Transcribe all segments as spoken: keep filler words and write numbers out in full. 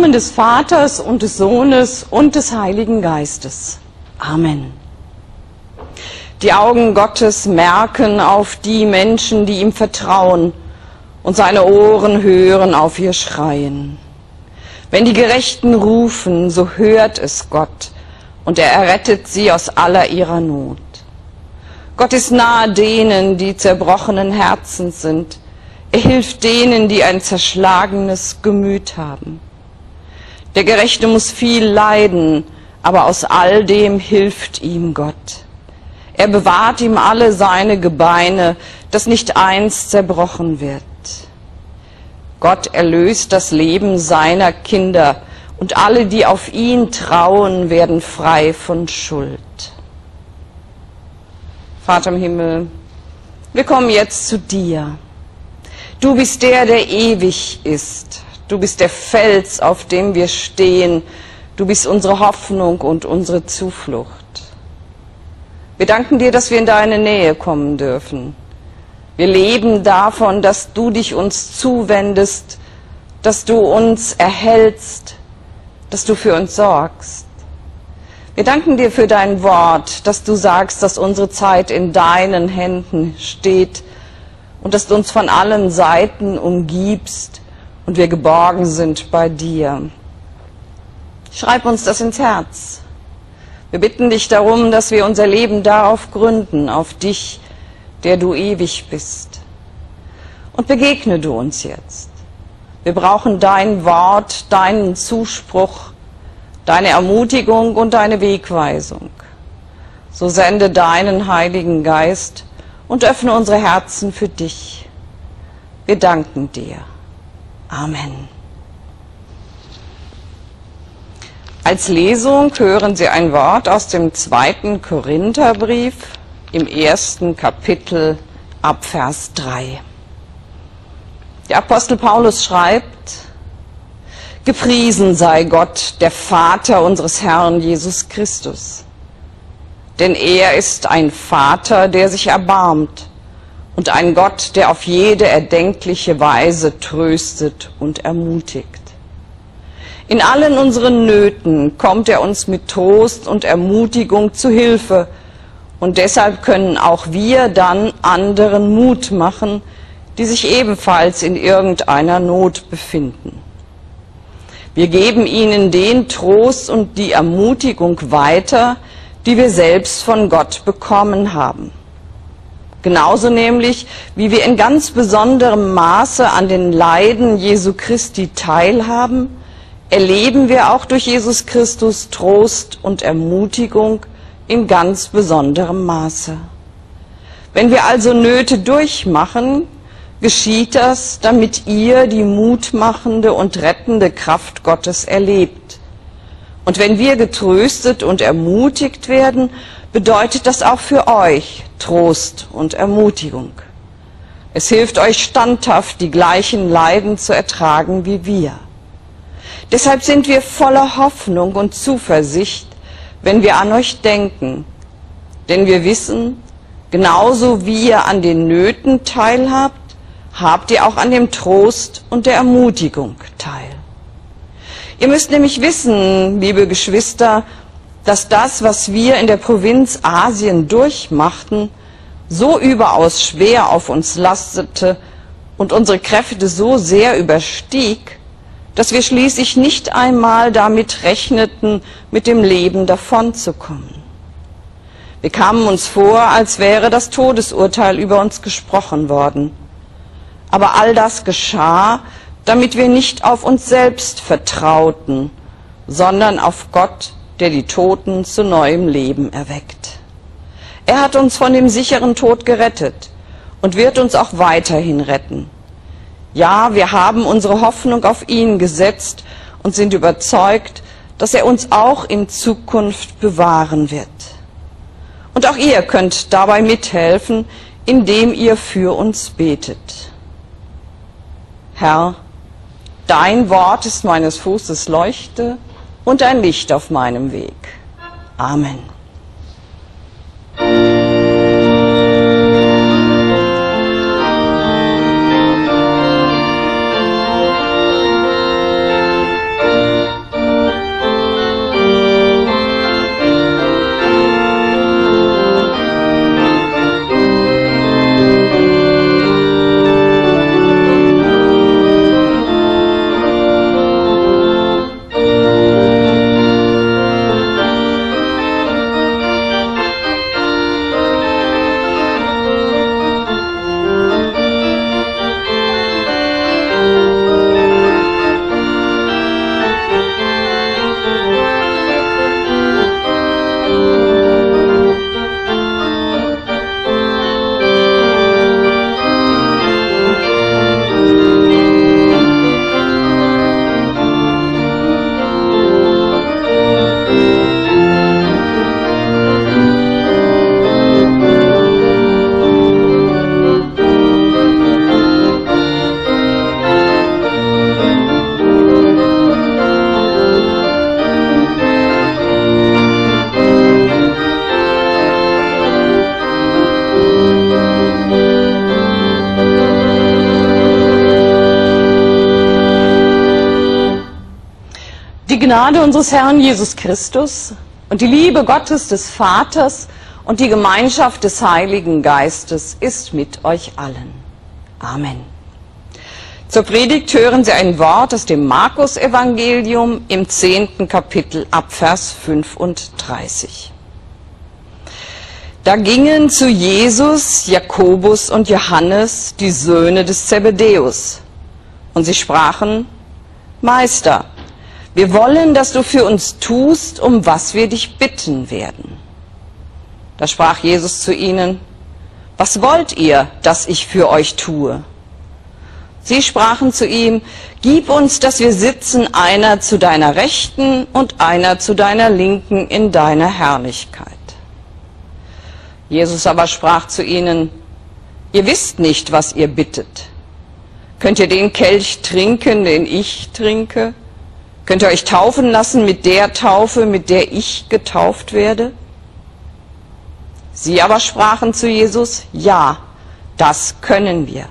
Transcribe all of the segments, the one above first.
Namen des Vaters und des Sohnes und des Heiligen Geistes. Amen. Die Augen Gottes merken auf die Menschen, die ihm vertrauen, und seine Ohren hören auf ihr Schreien. Wenn die Gerechten rufen, so hört es Gott, und er errettet sie aus aller ihrer Not. Gott ist nahe denen, die zerbrochenen Herzens sind. Er hilft denen, die ein zerschlagenes Gemüt haben. Der Gerechte muss viel leiden, aber aus all dem hilft ihm Gott. Er bewahrt ihm alle seine Gebeine, dass nicht eins zerbrochen wird. Gott erlöst das Leben seiner Kinder, und alle, die auf ihn trauen, werden frei von Schuld. Vater im Himmel, wir kommen jetzt zu dir. Du bist der, der ewig ist. Du bist der Fels, auf dem wir stehen. Du bist unsere Hoffnung und unsere Zuflucht. Wir danken dir, dass wir in deine Nähe kommen dürfen. Wir leben davon, dass du dich uns zuwendest, dass du uns erhältst, dass du für uns sorgst. Wir danken dir für dein Wort, dass du sagst, dass unsere Zeit in deinen Händen steht und dass du uns von allen Seiten umgibst und wir geborgen sind bei dir. Schreib uns das ins Herz. Wir bitten dich darum, dass wir unser Leben darauf gründen, auf dich, der du ewig bist. Und begegne du uns jetzt. Wir brauchen dein Wort, deinen Zuspruch, deine Ermutigung und deine Wegweisung. So sende deinen Heiligen Geist und öffne unsere Herzen für dich. Wir danken dir. Amen. Als Lesung hören Sie ein Wort aus dem zweiten Korintherbrief im ersten Kapitel ab Vers drei. Der Apostel Paulus schreibt: Gepriesen sei Gott, der Vater unseres Herrn Jesus Christus. Denn er ist ein Vater, der sich erbarmt, und ein Gott, der auf jede erdenkliche Weise tröstet und ermutigt. In allen unseren Nöten kommt er uns mit Trost und Ermutigung zu Hilfe, und deshalb können auch wir dann anderen Mut machen, die sich ebenfalls in irgendeiner Not befinden. Wir geben ihnen den Trost und die Ermutigung weiter, die wir selbst von Gott bekommen haben. Genauso nämlich, wie wir in ganz besonderem Maße an den Leiden Jesu Christi teilhaben, erleben wir auch durch Jesus Christus Trost und Ermutigung in ganz besonderem Maße. Wenn wir also Nöte durchmachen, geschieht das, damit ihr die mutmachende und rettende Kraft Gottes erlebt. Und wenn wir getröstet und ermutigt werden, bedeutet das auch für euch Trost und Ermutigung. Es hilft euch standhaft, die gleichen Leiden zu ertragen wie wir. Deshalb sind wir voller Hoffnung und Zuversicht, wenn wir an euch denken. Denn wir wissen, genauso wie ihr an den Nöten teilhabt, habt ihr auch an dem Trost und der Ermutigung teil. Ihr müsst nämlich wissen, liebe Geschwister, dass das, was wir in der Provinz Asien durchmachten, so überaus schwer auf uns lastete und unsere Kräfte so sehr überstieg, dass wir schließlich nicht einmal damit rechneten, mit dem Leben davonzukommen. Wir kamen uns vor, als wäre das Todesurteil über uns gesprochen worden. Aber all das geschah, damit wir nicht auf uns selbst vertrauten, sondern auf Gott, der die Toten zu neuem Leben erweckt. Er hat uns von dem sicheren Tod gerettet und wird uns auch weiterhin retten. Ja, wir haben unsere Hoffnung auf ihn gesetzt und sind überzeugt, dass er uns auch in Zukunft bewahren wird. Und auch ihr könnt dabei mithelfen, indem ihr für uns betet. Herr, dein Wort ist meines Fußes Leuchte und ein Licht auf meinem Weg. Amen. Gnade unseres Herrn Jesus Christus und die Liebe Gottes des Vaters und die Gemeinschaft des Heiligen Geistes ist mit euch allen. Amen. Zur Predigt hören Sie ein Wort aus dem Markus-Evangelium im zehnten Kapitel ab Vers fünfunddreißig. Da gingen zu Jesus Jakobus und Johannes, die Söhne des Zebedäus, und sie sprachen: Meister, wir wollen, dass du für uns tust, um was wir dich bitten werden. Da sprach Jesus zu ihnen: Was wollt ihr, dass ich für euch tue? Sie sprachen zu ihm: Gib uns, dass wir sitzen, einer zu deiner Rechten und einer zu deiner Linken in deiner Herrlichkeit. Jesus aber sprach zu ihnen: Ihr wisst nicht, was ihr bittet. Könnt ihr den Kelch trinken, den ich trinke? Könnt ihr euch taufen lassen mit der Taufe, mit der ich getauft werde? Sie aber sprachen zu Jesus: Ja, das können wir.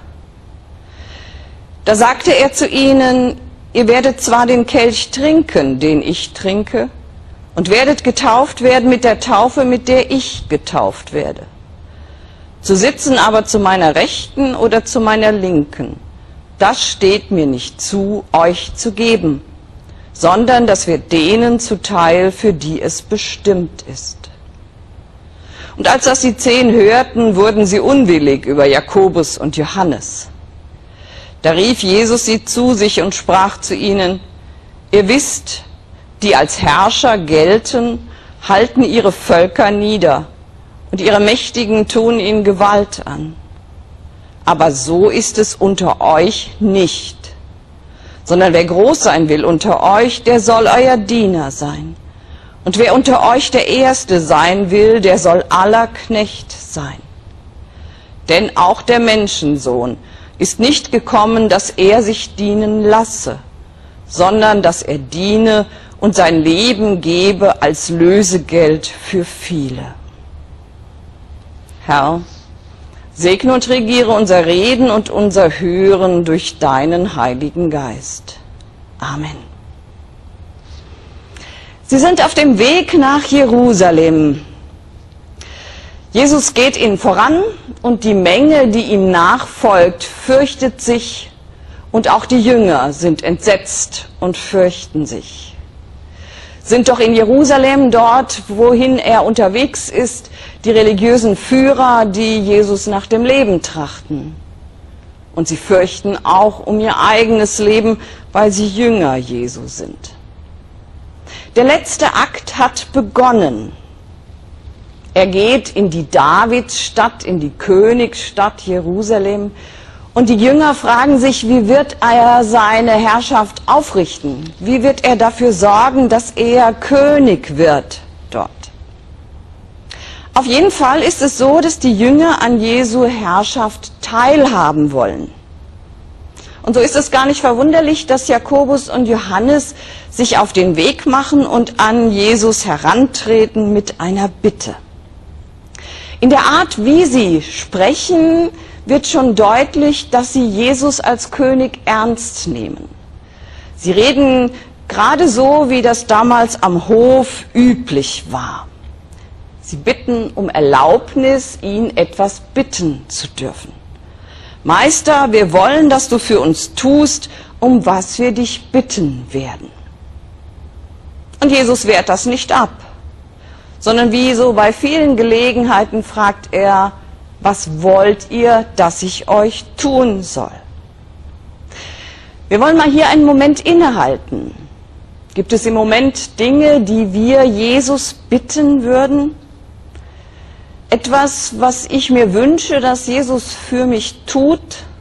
Da sagte er zu ihnen: Ihr werdet zwar den Kelch trinken, den ich trinke, und werdet getauft werden mit der Taufe, mit der ich getauft werde. Zu sitzen aber zu meiner Rechten oder zu meiner Linken, das steht mir nicht zu, euch zu geben, sondern das wird denen zuteil, für die es bestimmt ist. Und als das die Zehn hörten, wurden sie unwillig über Jakobus und Johannes. Da rief Jesus sie zu sich und sprach zu ihnen: Ihr wisst, die als Herrscher gelten, halten ihre Völker nieder, und ihre Mächtigen tun ihnen Gewalt an. Aber so ist es unter euch nicht, sondern wer groß sein will unter euch, der soll euer Diener sein. Und wer unter euch der Erste sein will, der soll aller Knecht sein. Denn auch der Menschensohn ist nicht gekommen, dass er sich dienen lasse, sondern dass er diene und sein Leben gebe als Lösegeld für viele. Herr, segne und regiere unser Reden und unser Hören durch deinen Heiligen Geist. Amen. Sie sind auf dem Weg nach Jerusalem. Jesus geht ihnen voran und die Menge, die ihm nachfolgt, fürchtet sich, und auch die Jünger sind entsetzt und fürchten sich. Sind doch in Jerusalem, dort, wohin er unterwegs ist, die religiösen Führer, die Jesus nach dem Leben trachten. Und sie fürchten auch um ihr eigenes Leben, weil sie Jünger Jesu sind. Der letzte Akt hat begonnen. Er geht in die Davidsstadt, in die Königsstadt Jerusalem. Und die Jünger fragen sich, wie wird er seine Herrschaft aufrichten? Wie wird er dafür sorgen, dass er König wird dort? Auf jeden Fall ist es so, dass die Jünger an Jesu Herrschaft teilhaben wollen. Und so ist es gar nicht verwunderlich, dass Jakobus und Johannes sich auf den Weg machen und an Jesus herantreten mit einer Bitte. In der Art, wie sie sprechen, wird schon deutlich, dass sie Jesus als König ernst nehmen. Sie reden gerade so, wie das damals am Hof üblich war. Sie bitten um Erlaubnis, ihn etwas bitten zu dürfen. Meister, wir wollen, dass du für uns tust, um was wir dich bitten werden. Und Jesus wehrt das nicht ab, sondern wie so bei vielen Gelegenheiten fragt er: Was wollt ihr, dass ich euch tun soll? Wir wollen mal hier einen Moment innehalten. Gibt es im Moment Dinge, die wir Jesus bitten würden? Etwas, was ich mir wünsche, dass Jesus für mich tut?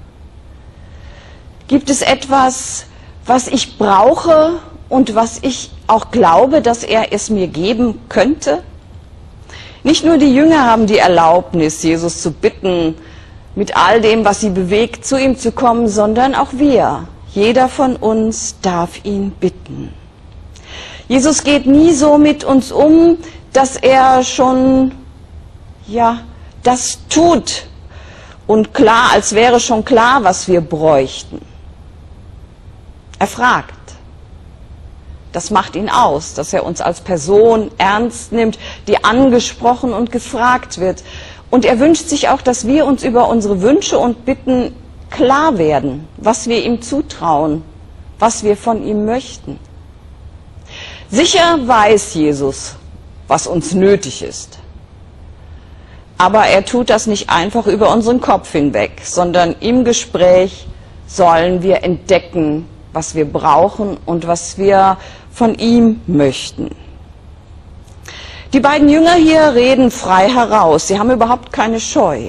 Gibt es etwas, was ich brauche und was ich auch glaube, dass er es mir geben könnte? Nicht nur die Jünger haben die Erlaubnis, Jesus zu bitten, mit all dem, was sie bewegt, zu ihm zu kommen, sondern auch wir. Jeder von uns darf ihn bitten. Jesus geht nie so mit uns um, dass er schon, ja, das tut und klar, als wäre schon klar, was wir bräuchten. Er fragt: Das macht ihn aus, dass er uns als Person ernst nimmt, die angesprochen und gefragt wird. Und er wünscht sich auch, dass wir uns über unsere Wünsche und Bitten klar werden, was wir ihm zutrauen, was wir von ihm möchten. Sicher weiß Jesus, was uns nötig ist. Aber er tut das nicht einfach über unseren Kopf hinweg, sondern im Gespräch sollen wir entdecken, was wir brauchen und was wir von ihm möchten. Die beiden Jünger hier reden frei heraus, sie haben überhaupt keine Scheu.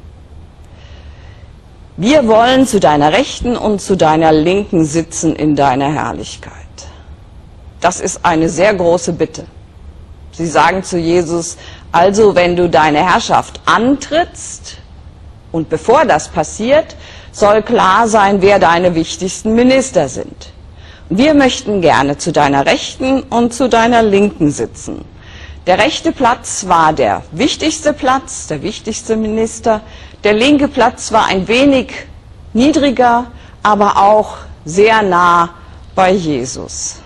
Wir wollen zu deiner Rechten und zu deiner Linken sitzen in deiner Herrlichkeit. Das ist eine sehr große Bitte. Sie sagen zu Jesus, also wenn du deine Herrschaft antrittst und bevor das passiert, soll klar sein, wer deine wichtigsten Minister sind. Wir möchten gerne zu deiner Rechten und zu deiner Linken sitzen. Der rechte Platz war der wichtigste Platz, der wichtigste Minister. Der linke Platz war ein wenig niedriger, aber auch sehr nah bei Jesus.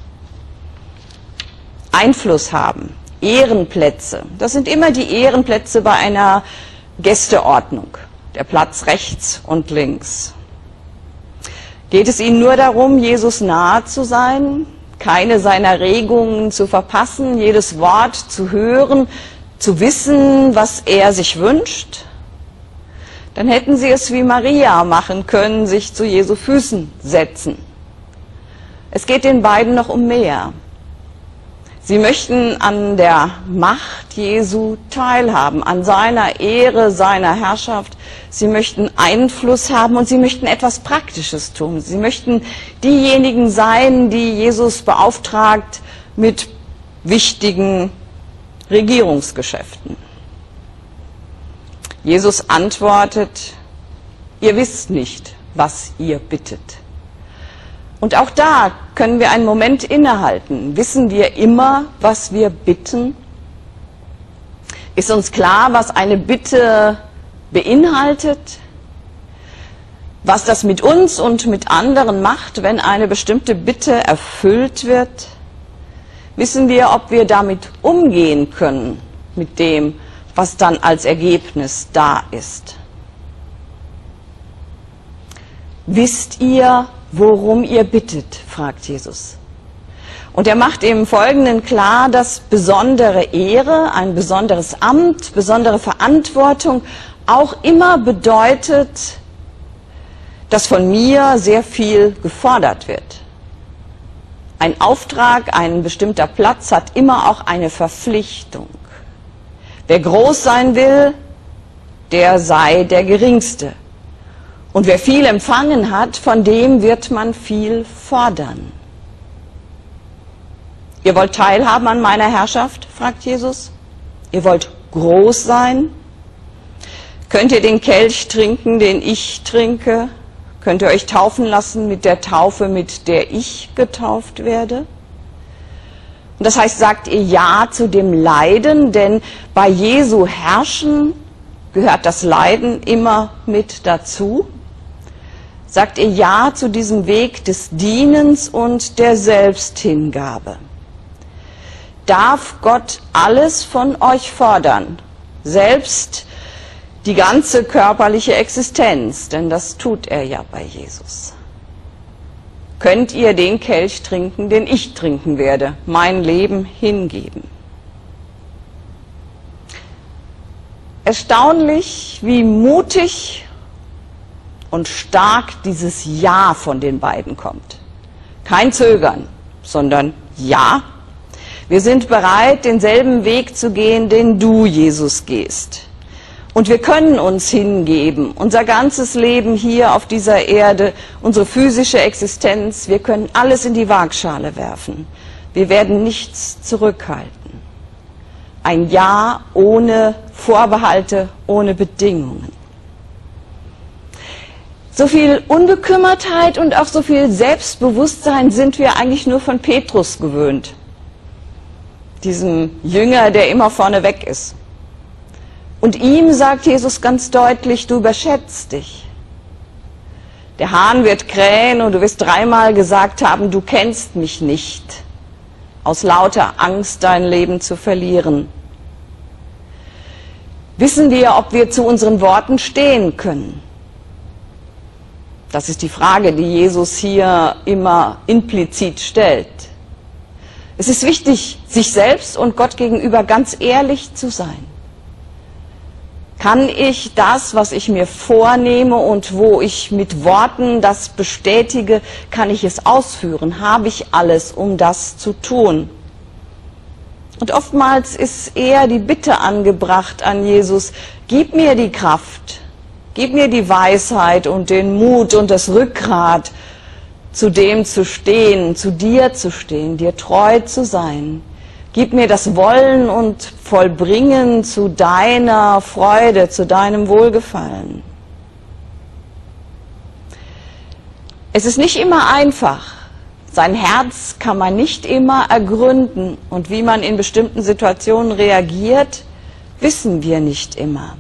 Einfluss haben, Ehrenplätze, das sind immer die Ehrenplätze bei einer Gästeordnung, der Platz rechts und links. Geht es Ihnen nur darum, Jesus nahe zu sein, keine seiner Regungen zu verpassen, jedes Wort zu hören, zu wissen, was er sich wünscht? Dann hätten Sie es wie Maria machen können, sich zu Jesu Füßen setzen. Es geht den beiden noch um mehr. Sie möchten an der Macht Jesu teilhaben, an seiner Ehre, seiner Herrschaft. Sie möchten Einfluss haben und sie möchten etwas Praktisches tun. Sie möchten diejenigen sein, die Jesus beauftragt mit wichtigen Regierungsgeschäften. Jesus antwortet, ihr wisst nicht, was ihr bittet. Und auch da können wir einen Moment innehalten. Wissen wir immer, was wir bitten? Ist uns klar, was eine Bitte beinhaltet? Was das mit uns und mit anderen macht, wenn eine bestimmte Bitte erfüllt wird? Wissen wir, ob wir damit umgehen können, mit dem, was dann als Ergebnis da ist? Wisst ihr, worum ihr bittet, fragt Jesus. Und er macht im Folgenden klar, dass besondere Ehre, ein besonderes Amt, besondere Verantwortung auch immer bedeutet, dass von mir sehr viel gefordert wird. Ein Auftrag, ein bestimmter Platz hat immer auch eine Verpflichtung. Wer groß sein will, der sei der Geringste. Und wer viel empfangen hat, von dem wird man viel fordern. Ihr wollt teilhaben an meiner Herrschaft, fragt Jesus. Ihr wollt groß sein. Könnt ihr den Kelch trinken, den ich trinke? Könnt ihr euch taufen lassen mit der Taufe, mit der ich getauft werde? Und das heißt, sagt ihr Ja zu dem Leiden, denn bei Jesu Herrschen gehört das Leiden immer mit dazu. Sagt ihr Ja zu diesem Weg des Dienens und der Selbsthingabe? Darf Gott alles von euch fordern, selbst die ganze körperliche Existenz, denn das tut er ja bei Jesus. Könnt ihr den Kelch trinken, den ich trinken werde, mein Leben hingeben? Erstaunlich, wie mutig und stark dieses Ja von den beiden kommt. Kein Zögern, sondern Ja. Wir sind bereit, denselben Weg zu gehen, den du, Jesus, gehst. Und wir können uns hingeben, unser ganzes Leben hier auf dieser Erde, unsere physische Existenz, wir können alles in die Waagschale werfen. Wir werden nichts zurückhalten. Ein Ja ohne Vorbehalte, ohne Bedingungen. So viel Unbekümmertheit und auch so viel Selbstbewusstsein sind wir eigentlich nur von Petrus gewöhnt. Diesem Jünger, der immer vorne weg ist. Und ihm sagt Jesus ganz deutlich, du überschätzt dich. Der Hahn wird krähen und du wirst dreimal gesagt haben, du kennst mich nicht. aus lauter Angst dein Leben zu verlieren? Wissen wir, ob wir zu unseren Worten stehen können? Das ist die Frage, die Jesus hier immer implizit stellt. Es ist wichtig, sich selbst und Gott gegenüber ganz ehrlich zu sein. Kann ich das, was ich mir vornehme und wo ich mit Worten das bestätige, kann ich es ausführen? Habe ich alles, um das zu tun? Und oftmals ist eher die Bitte angebracht an Jesus, gib mir die Kraft, gib mir die Weisheit und den Mut und das Rückgrat, zu dem zu stehen, zu dir zu stehen, dir treu zu sein. Gib mir das Wollen und Vollbringen zu deiner Freude, zu deinem Wohlgefallen. Es ist nicht immer einfach. Sein Herz kann man nicht immer ergründen. Und wie man in bestimmten Situationen reagiert, wissen wir nicht immer.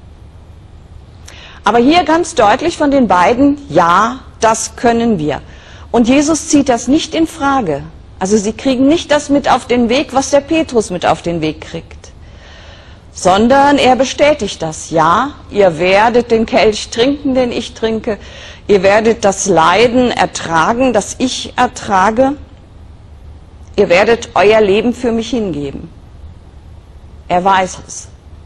Aber hier ganz deutlich von den beiden, ja, das können wir. Und Jesus zieht das nicht in Frage. Also sie kriegen nicht das mit auf den Weg, was der Petrus mit auf den Weg kriegt, sondern er bestätigt das. Ja, ihr werdet den Kelch trinken, den ich trinke. Ihr werdet das Leiden ertragen, das ich ertrage. Ihr werdet euer Leben für mich hingeben. Er weiß es.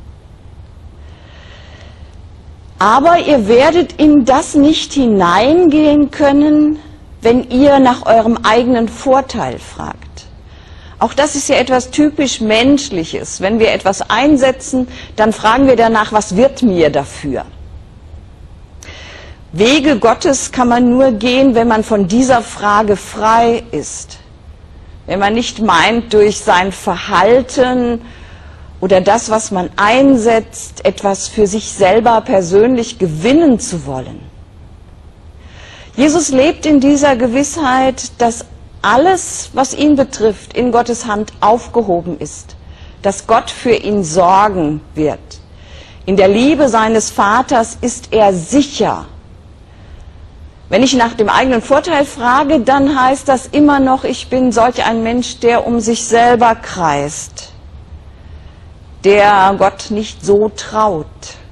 Aber ihr werdet in das nicht hineingehen können, wenn ihr nach eurem eigenen Vorteil fragt. Auch das ist ja etwas typisch Menschliches. Wenn wir etwas einsetzen, dann fragen wir danach, was wird mir dafür? Wege Gottes kann man nur gehen, wenn man von dieser Frage frei ist. Wenn man nicht meint, durch sein Verhalten oder das, was man einsetzt, etwas für sich selber persönlich gewinnen zu wollen. Jesus lebt in dieser Gewissheit, dass alles, was ihn betrifft, in Gottes Hand aufgehoben ist, dass Gott für ihn sorgen wird. In der Liebe seines Vaters ist er sicher. Wenn ich nach dem eigenen Vorteil frage, dann heißt das immer noch, ich bin solch ein Mensch, der um sich selber kreist, der Gott nicht so traut.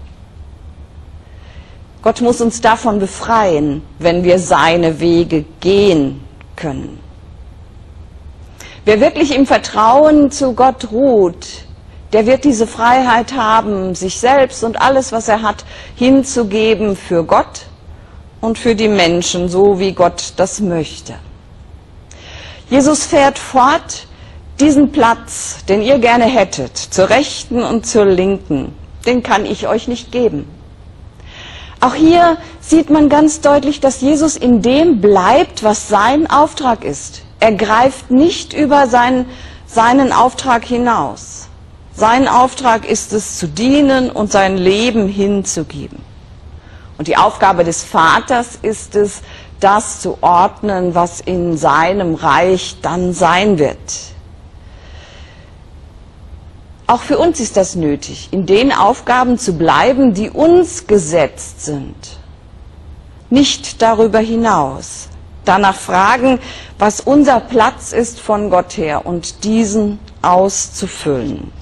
Gott muss uns davon befreien, wenn wir seine Wege gehen können. Wer wirklich im Vertrauen zu Gott ruht, der wird diese Freiheit haben, sich selbst und alles, was er hat, hinzugeben für Gott und für die Menschen, so wie Gott das möchte. Jesus fährt fort, diesen Platz, den ihr gerne hättet, zur Rechten und zur Linken, den kann ich euch nicht geben. Auch hier sieht man ganz deutlich, dass Jesus in dem bleibt, was sein Auftrag ist. Er greift nicht über seinen, seinen Auftrag hinaus. Sein Auftrag ist es, zu dienen und sein Leben hinzugeben. Und die Aufgabe des Vaters ist es, das zu ordnen, was in seinem Reich dann sein wird. Auch für uns ist das nötig, in den Aufgaben zu bleiben, die uns gesetzt sind. Nicht darüber hinaus. Danach fragen, was unser Platz ist von Gott her und diesen auszufüllen.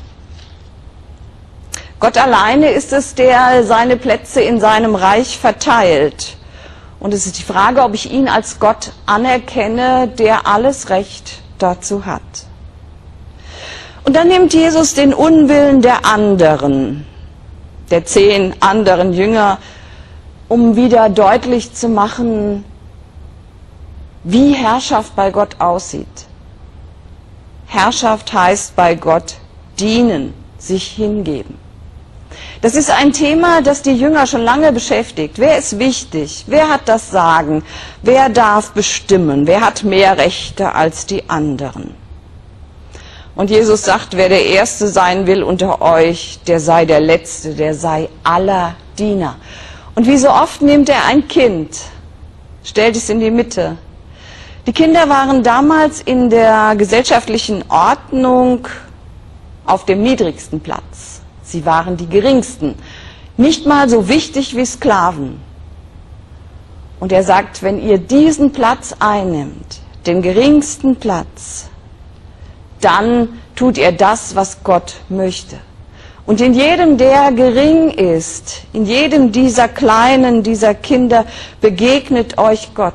Gott alleine ist es, der seine Plätze in seinem Reich verteilt. Und es ist die Frage, ob ich ihn als Gott anerkenne, der alles Recht dazu hat. Und dann nimmt Jesus den Unwillen der anderen, der zehn anderen Jünger, um wieder deutlich zu machen, wie Herrschaft bei Gott aussieht. Herrschaft heißt bei Gott dienen, sich hingeben. Das ist ein Thema, das die Jünger schon lange beschäftigt. Wer ist wichtig? Wer hat das Sagen? Wer darf bestimmen? Wer hat mehr Rechte als die anderen? Und Jesus sagt, wer der Erste sein will unter euch, der sei der Letzte, der sei aller Diener. Und wie so oft nimmt er ein Kind, stellt es in die Mitte. Die Kinder waren damals in der gesellschaftlichen Ordnung auf dem niedrigsten Platz. Sie waren die geringsten, nicht mal so wichtig wie Sklaven. Und er sagt, wenn ihr diesen Platz einnimmt, den geringsten Platz, dann tut ihr das, was Gott möchte. Und in jedem, der gering ist, in jedem dieser Kleinen, dieser Kinder, begegnet euch Gott.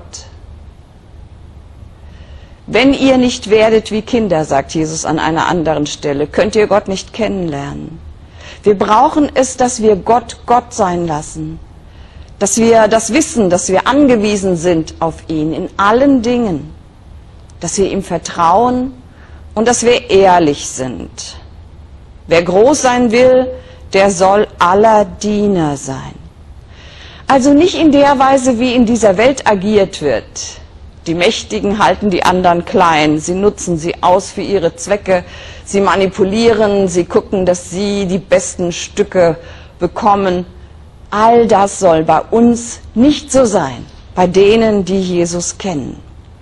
Wenn ihr nicht werdet wie Kinder, sagt Jesus an einer anderen Stelle, könnt ihr Gott nicht kennenlernen. Wir brauchen es, dass wir Gott Gott sein lassen. Dass wir das wissen, dass wir angewiesen sind auf ihn in allen Dingen. Dass wir ihm vertrauen und dass wir ehrlich sind. Wer groß sein will, der soll aller Diener sein. Also nicht in der Weise, wie in dieser Welt agiert wird. Die Mächtigen halten die anderen klein, sie nutzen sie aus für ihre Zwecke, sie manipulieren, sie gucken, dass sie die besten Stücke bekommen. All das soll bei uns nicht so sein, bei denen, die Jesus kennen.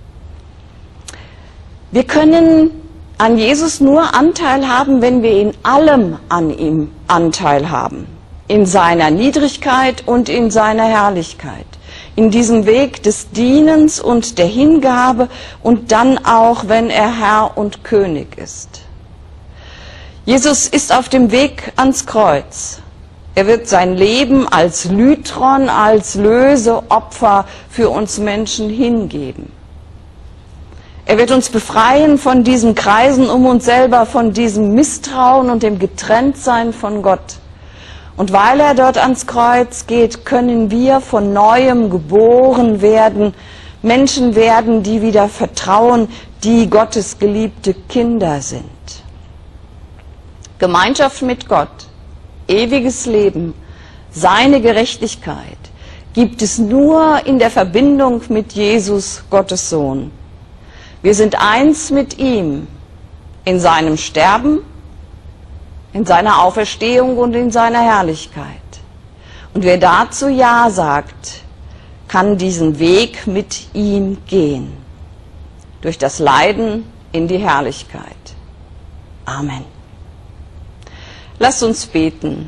Wir können an Jesus nur Anteil haben, wenn wir in allem an ihm Anteil haben. In seiner Niedrigkeit und in seiner Herrlichkeit. In diesem Weg des Dienens und der Hingabe und dann auch, wenn er Herr und König ist. Jesus ist auf dem Weg ans Kreuz. Er wird sein Leben als Lytron, als Löseopfer für uns Menschen hingeben. Er wird uns befreien von diesen Kreisen um uns selber, von diesem Misstrauen und dem Getrenntsein von Gott. Und weil er dort ans Kreuz geht, können wir von Neuem geboren werden, Menschen werden, die wieder vertrauen, die Gottes geliebte Kinder sind. Gemeinschaft mit Gott, ewiges Leben, seine Gerechtigkeit gibt es nur in der Verbindung mit Jesus, Gottes Sohn. Wir sind eins mit ihm in seinem Sterben, in seiner Auferstehung und in seiner Herrlichkeit. Und wer dazu Ja sagt, kann diesen Weg mit ihm gehen. Durch das Leiden in die Herrlichkeit. Amen. Lasst uns beten.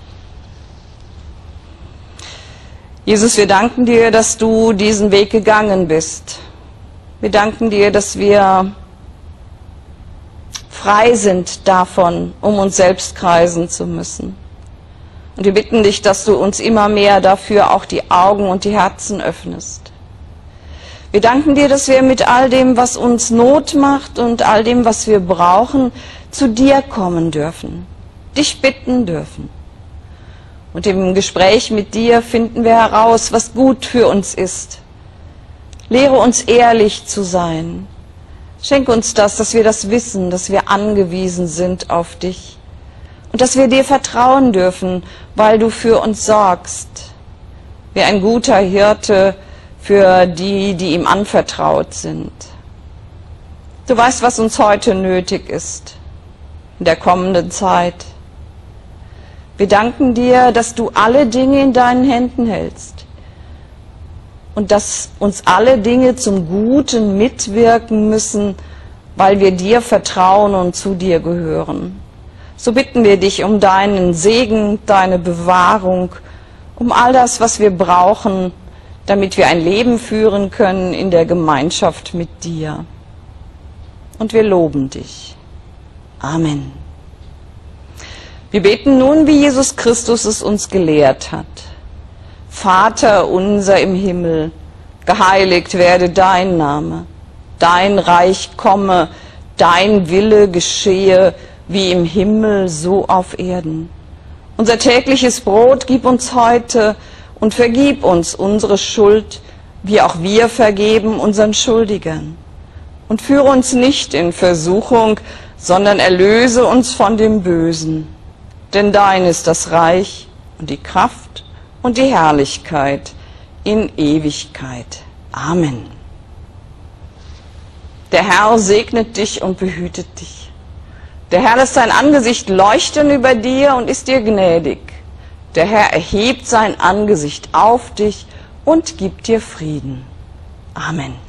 Jesus, wir danken dir, dass du diesen Weg gegangen bist. Wir danken dir, dass wir frei sind davon, um uns selbst kreisen zu müssen. Und wir bitten dich, dass du uns immer mehr dafür auch die Augen und die Herzen öffnest. Wir danken dir, dass wir mit all dem, was uns Not macht und all dem, was wir brauchen, zu dir kommen dürfen, dich bitten dürfen. Und im Gespräch mit dir finden wir heraus, was gut für uns ist. Lehre uns ehrlich zu sein. Schenk uns das, dass wir das wissen, dass wir angewiesen sind auf dich und dass wir dir vertrauen dürfen, weil du für uns sorgst, wie ein guter Hirte für die, die ihm anvertraut sind. Du weißt, was uns heute nötig ist, in der kommenden Zeit. Wir danken dir, dass du alle Dinge in deinen Händen hältst und dass uns alle Dinge zum Guten mitwirken müssen, weil wir dir vertrauen und zu dir gehören. So bitten wir dich um deinen Segen, deine Bewahrung, um all das, was wir brauchen, damit wir ein Leben führen können in der Gemeinschaft mit dir. Und wir loben dich. Amen. Wir beten nun, wie Jesus Christus es uns gelehrt hat. Vater unser im Himmel, geheiligt werde dein Name, dein Reich komme, dein Wille geschehe, wie im Himmel, so auf Erden. Unser tägliches Brot gib uns heute und vergib uns unsere Schuld, wie auch wir vergeben unseren Schuldigern. Und führe uns nicht in Versuchung, sondern erlöse uns von dem Bösen. Denn dein ist das Reich und die Kraft und die Herrlichkeit in Ewigkeit. Amen. Der Herr segnet dich und behütet dich. Der Herr lässt sein Angesicht leuchten über dir und ist dir gnädig. Der Herr erhebt sein Angesicht auf dich und gibt dir Frieden. Amen.